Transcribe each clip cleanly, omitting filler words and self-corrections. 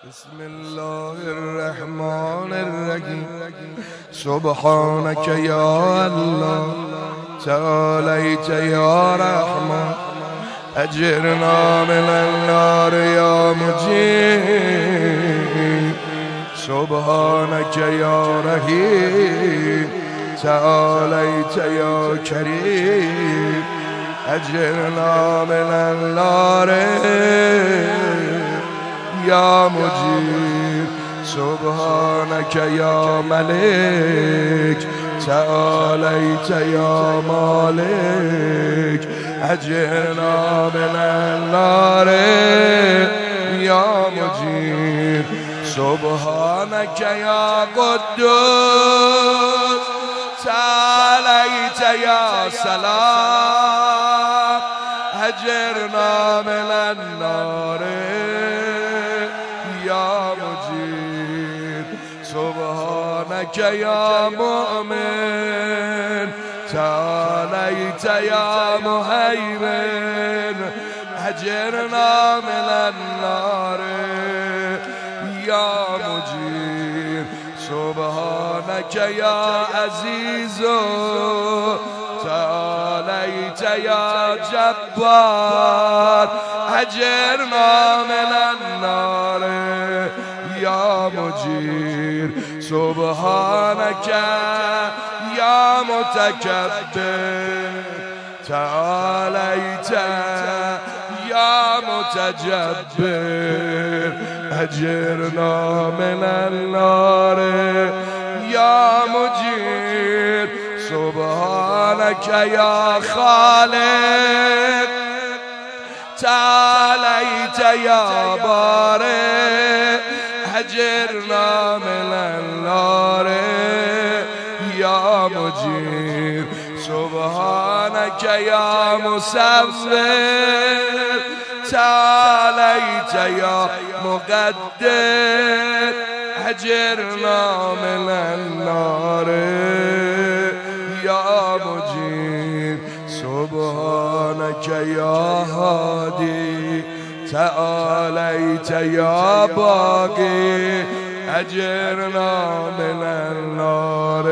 بسم الله الرحمن الرحیم سبحانك یا الله تعالیت یا رحمان اجرنا من النار یا مجید سبحانك یا رحیم تعالیت یا کریم اجرنا من النار یا مجیر سبحانك یا ملک تعالیت یا مالک اجرنا من النار یا مجیر سبحانك یا قدوس تعالیت یا سلام اجرنا من النار یا مجید سبحانك یا مؤمن تعالیت یا مهیمن اجرنا من النار یا مجید سبحانك یا عزیز تعالیت یا جبار اجرنا من النار یا مجیر سبحانك یا متکبر تعالیت یا متجبر اجرنا من النار یا مجیر سبحانك یا خالق تعالیت یا بارئ اجرنا من النار یا مجیر سبحانك یا مصور تعالیت یا مقدر اجرنا من النار یا مجیر سبحانك یا هادی تعالیت یا باقی اجرنا من النار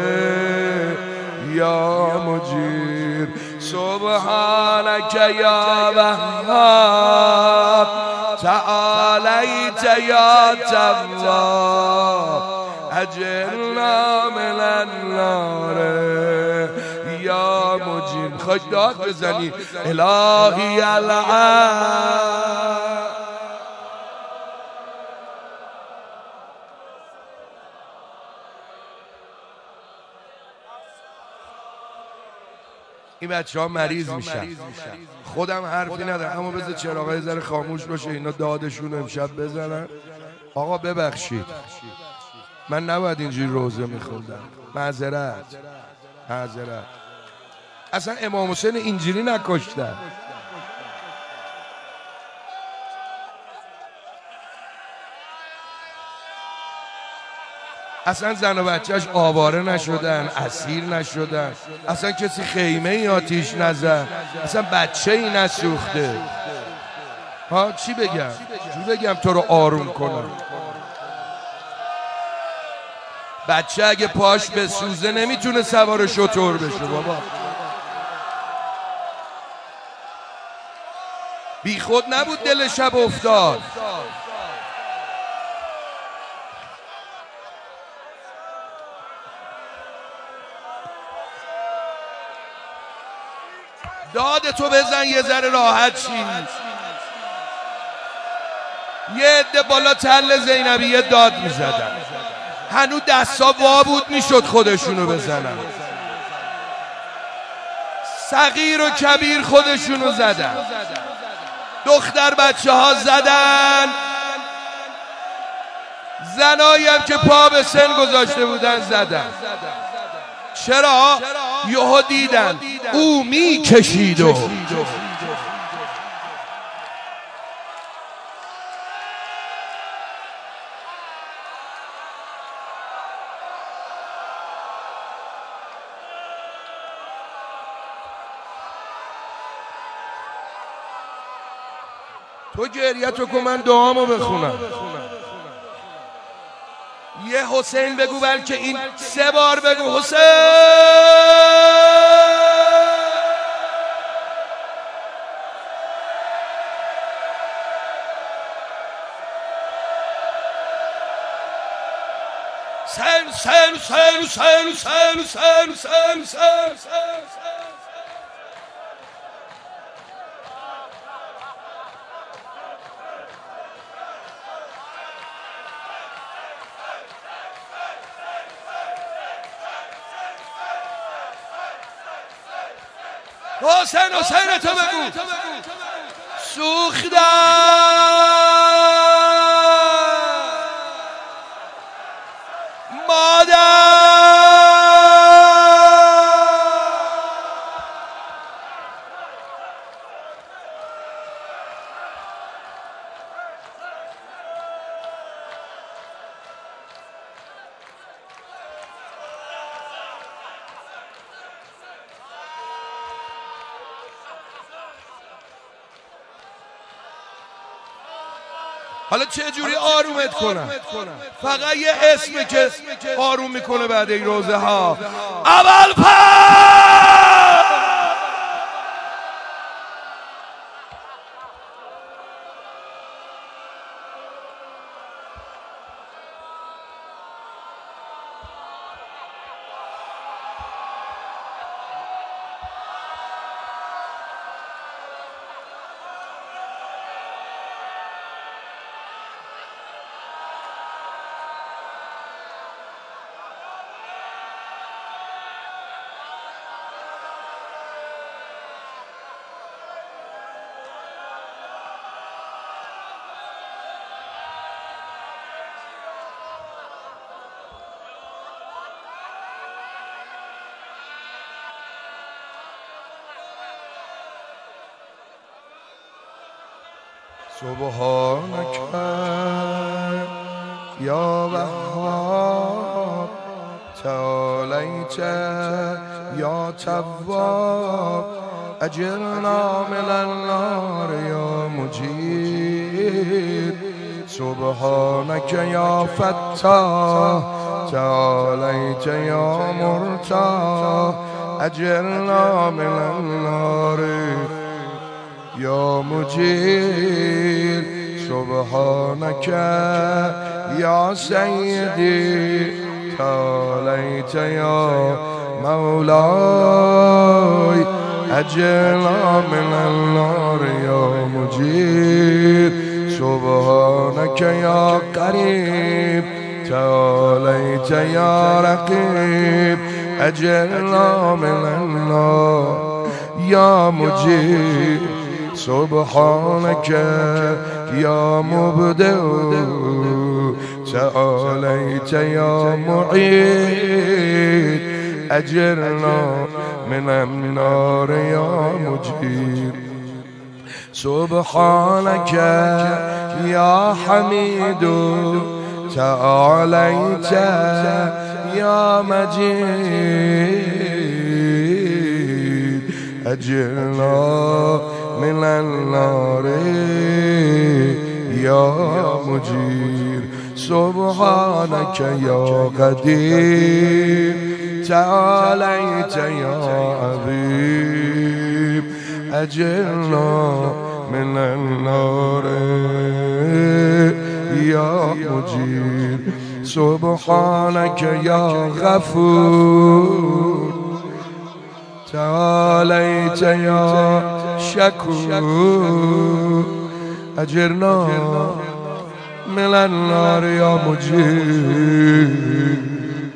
یا مجیر سبحانك یا وهاب تعالیت یا تواب اجرنا من النار یا مجیر. خواهش داد بزنی الهی العالم. این بچه ها مریض میشن، خودم حرفی ندارم اما بذار چراغای ذره خاموش باشه اینا دادشون امشب بزنن. آقا ببخشید من نباید اینجوری روزه میخوندم، معذرت. اصلا امام حسین اینجوری نکشتن. اصلا زن و بچهش آواره نشدن، اسیر نشدن، اصلا کسی خیمه ای آتیش نزد، اصلا بچه ای نسوخته. ها چی بگم تو رو آروم کنم؟ بچه اگه پاش به سوزه نمیتونه سوار شتر بشه بابا. بی خود نبود دل شب افتاد. داد تو بزن یه ذره راحت شی. یه عده بالا تل زینبیه داد میزدن، هنوز دستا وا بود میشد خودشونو بزنن. صغیر و کبیر خودشونو زدن، دختر بچه ها زدن، زنایی هم که پا به سن گذاشته بودن زدن. چرا؟ یهو دیدن او میکشید و تو گریه تو کن من دعامو بخونم. یه حسین بگو، بلکه این 3 بار بگو حسین. حسین تو بگو. سوختم مادر، حالا چه جوری آرومت کنم؟ فقط یه اسمه که آروم میکنه بعد این روزه ها. سبحانك يا وهاب تعاليت يا تواب أجرنا من النار يا مجير سبحانك يا فتاح تعاليت يا مرتاح أجرنا من النار يا مجير سبحانك يا سيدي تعاليت يا مولاي أجرنا من النار يا مجير سبحانك يا قريب تعاليت يا رقيب أجرنا من النار يا مجير سبحانك يا مبدئ تعاليت يا معيد أجرنا من النار يا مجير سبحانك يا حميد تعاليت يا مجيد أجرنا من النار يا مجير سبحانك يا قدير تعاليت يا عظيم أجرنا من النار يا مجير سبحانك يا غفور تعاليت يا شكور أجرنا من النار يا مجير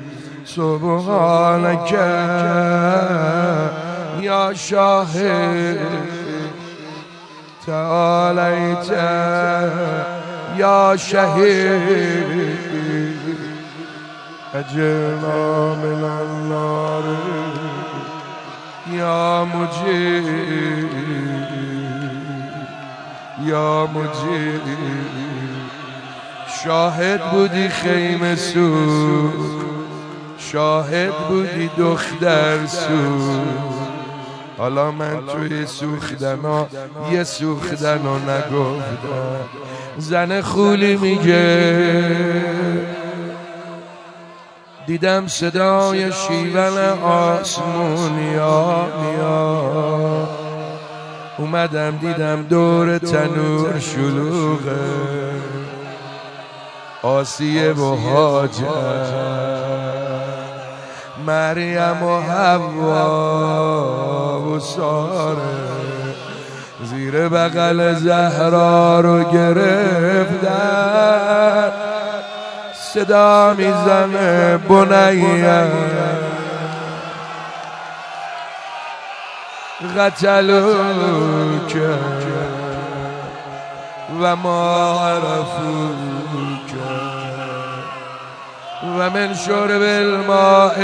سبحانك يا شاهد تعاليت يا شهيد أجرنا من النار يا مجير يا مجير شاهد بودی خیمه سوخت شاهد بودی دختر سوخت حالا من توی سوختنا یه سوختنو نگفتم زن خولی میگه دیدم صدای شیون آسمونیا میاد، اومدم دیدم دور تنور شلوغه، آسیه و هاجر، مریم و حوا و ساره زیر بغل زهرا رو گرفتن، صدا میزنه بنیه قتلوک و ما عرفوک و من شرب الماء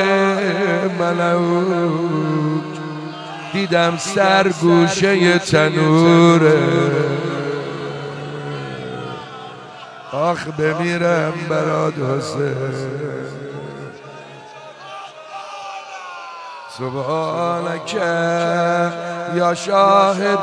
ملوک. دیدم سرگوشه تنوره، آخ بمیرم برات حسین. سبحانک یا شاهد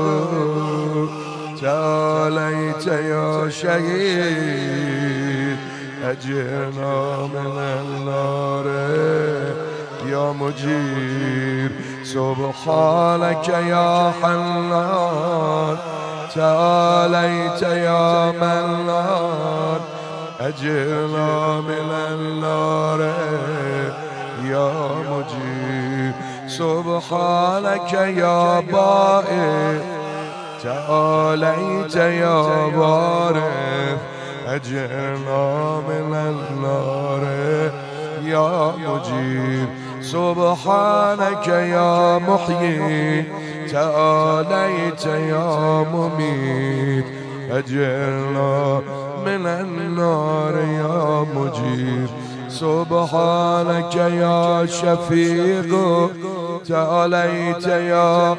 تعالیت یا شهید، اجرنا من النار یا مجیر. سبحانک یا حنان تعالیت یا منان، اجرنا من النار یا مجیر. سبحانک یا بائع تعالیت یا وارث، اجرنا من النار یا مجیر. سبحانک یا محیی تعالیت یا ممیت، اجرنا من النار یا مجیر. سبحانک یا شفیق تعالیت یا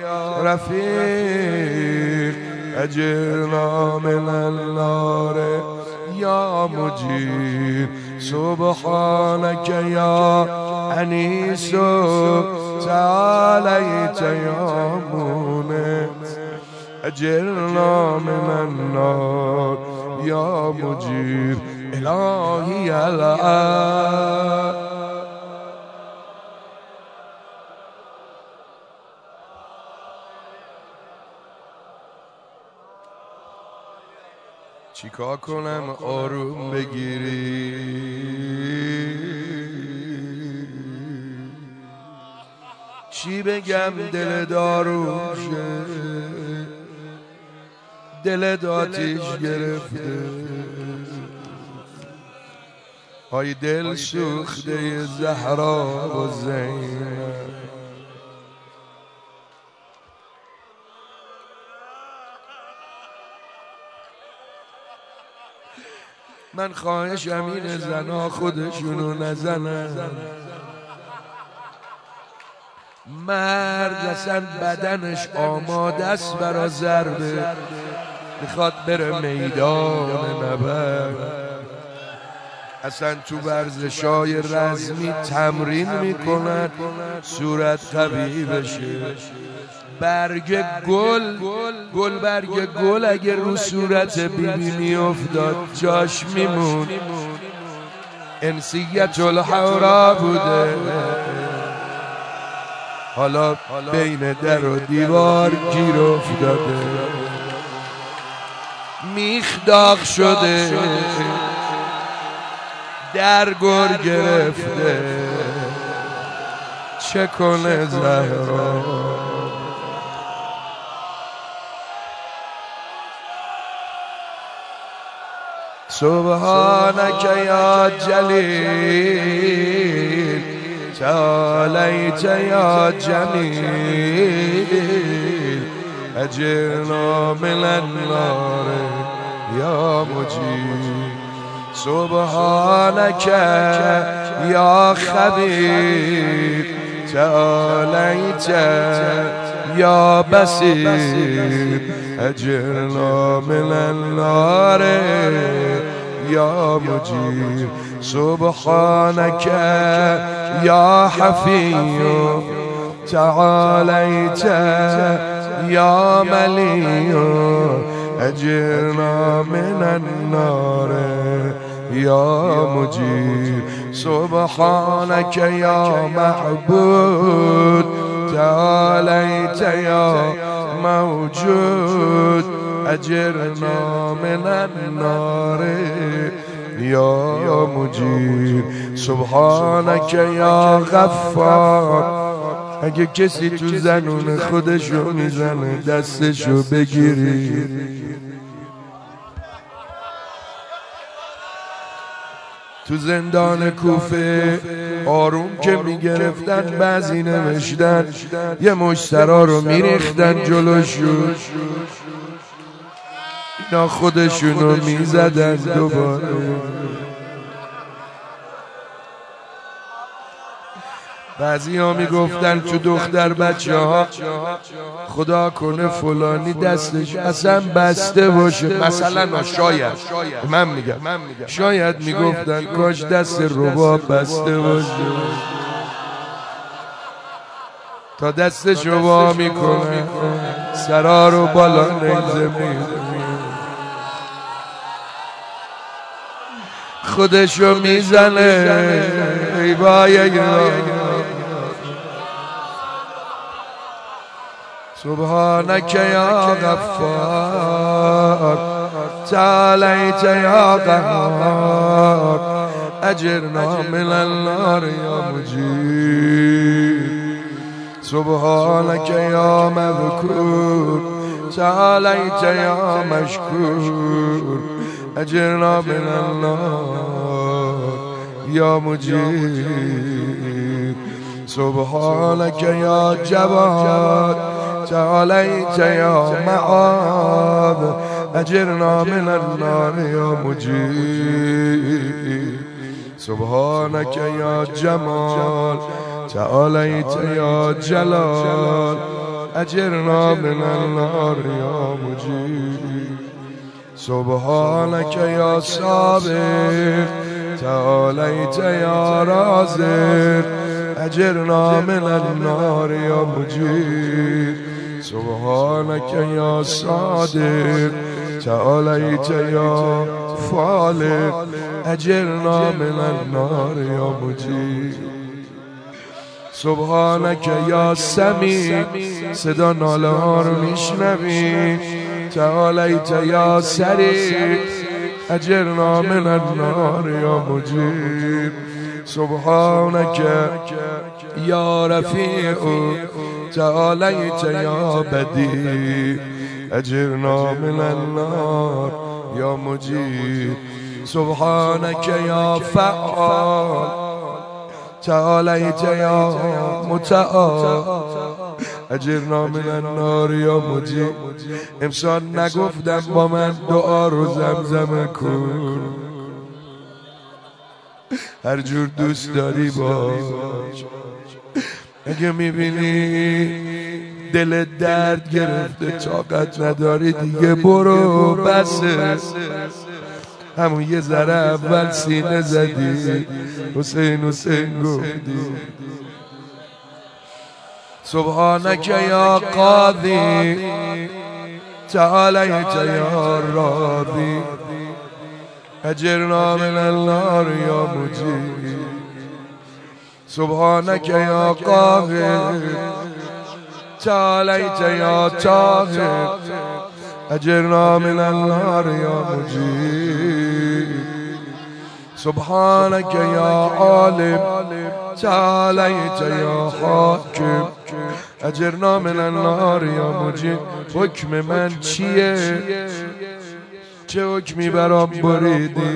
رفیق، اجرنا من النار یا مجیر. سبحانک یا انیس تعالیت یا مونس، اجرنا من النار یا مجیر. الهی الان چیکار کنم آروم بگیری؟ چی بگم دل داروشه، دل آتیش گرفته، های دل سوخته زهرا و زینب. من خواهشم اینه زنا خودشونو نزنن، مرد اصلا بدنش آماده است برا ضربه، میخواد بره میدان نبرد، اصلا تو ورزشای رزمی تمرین میکنن صورت قوی بشه. برگ گل برگ گل اگه رو صورت بیبی میافتاد جاش میمون. انسیت الحورا بوده، حالا بین در و دیوار گیر افتاده، میخ داغ شده، در گر گرفته، چه کنه زهرا؟ سبحانک یا جلیل تعالیت یا جمیل، اجرنا من النار یا مجیر. سبحانک یا خبیر تعالیت یا بصیر، اجرنا من النار یا مجیر. سبحانک یا حفی تعالیت یا ملی، اجرنا من النار یا مجیر. سبحانك یا معبود تعالیت یا موجود اجرنا من النار یا مجیر. سبحانك یا غفار. اگه کسی تو زنون خودشو میزنه دستشو بگیری. تو زندان کوفه آروم که میگرفتن بعضی نوشتن یه مشترا رو میریختن جلوشون، اینا خودشونو میزدن دوباره. بعضی ها میگفتن تو دختر بچه ها خدا کنه فلانی دستش اصلا بسته باشه، مثلا شاید من میگم شاید میگفتن کاش دست رباب بسته باشه تا دستش رو وا میکنه سرا رو بالا نیزه خودشو میزنه ای بای سبحانك یا غفار تعالیت یا قهار اجرنا من النار یا مجیر. سبحانك یا مذکور تعالیت یا مشکور اجرنا من النار یا مجیر. سبحانك یا جواد تعالیت یا معاذ اجرنا من النار یا مجیر. سبحانك یا جمال تعالیت یا جلال اجرنا من النار یا مجیر. سبحانك یا صابر تعالیت یا رازق اجرنا من النار یا مجیر. سبحانك یا صادق تعالیت یا فالق اجرنا من النار یا مجیر. سبحانك یا سمیع صدا ناله ها رو میشنوی تعالیت یا سریع اجرنا من النار یا مجیر. سبحانك یا رفیع تعالیت یا بدیع اجرنا من النار یا مجیر. سبحانك یا فعال تعالیت یا متعال اجرنا من النار یا مجیر. امسال نگفتم با من دعا رو زمزمه کن، هر جور دوست داری باش. اگه میبینی دل درد گرفته طاقت نداری دیگه برو بسه. همون یه ذره اول سینه زدی حسین حسین گفتی. سبحانك یا قاضی تعالیت یا راضی اجرنا من النار یا مجیر. سبحانك یا قاهر تعالیت یا طاهر اجرنا من النار یا مجیر. سبحانك یا عالم تعالیت یا حاکم اجرنا من النار یا مجیر. حکم من چیه؟ چه حکمی برام بریدی؟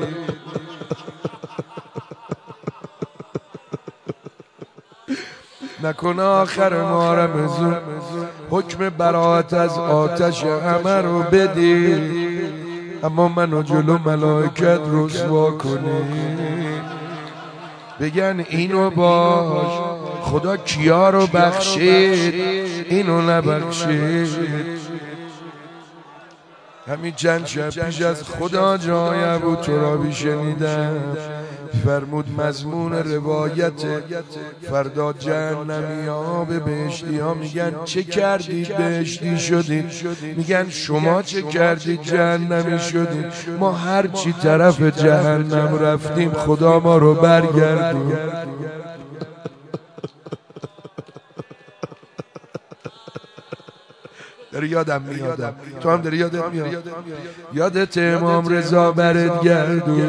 نکنه آخر ما رمضان حکم برات از آتش همه رو بدی اما منو جلو ملائکت رسوا کنی. بگن اینو باش خدا کیا رو بخشید اینو نبخشید. همین چند شب پیش از خدا جای ابو ترابی شنیدم، فرمود مضمون روایت فردا جهنمی ها به بهشتی ها میگن چه کردید بهشتی شدید؟ میگن شما چه کردید جهنمی شدید؟ ما هر چی طرف جهنم رفتیم خدا ما رو برگردون. داره یادم میادم، تو هم داری یادت میاد. یادت امام رضا برت گردون،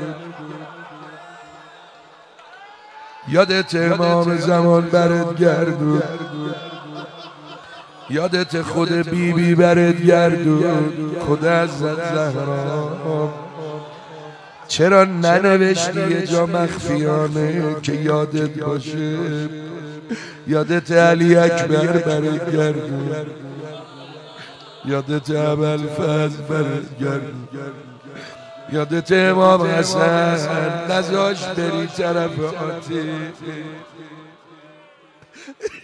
یادت امام زمان برت گردون، یادت خود بیبی برت گردون، خود عزت زهرا. چرا ننوشتی یه جا مخفیانه که یادت باشه؟ یادت علی اکبر برت گردون، یادت ابوالفضل برت گردون، یادت امام حسن نذاش بری طرف آتیش.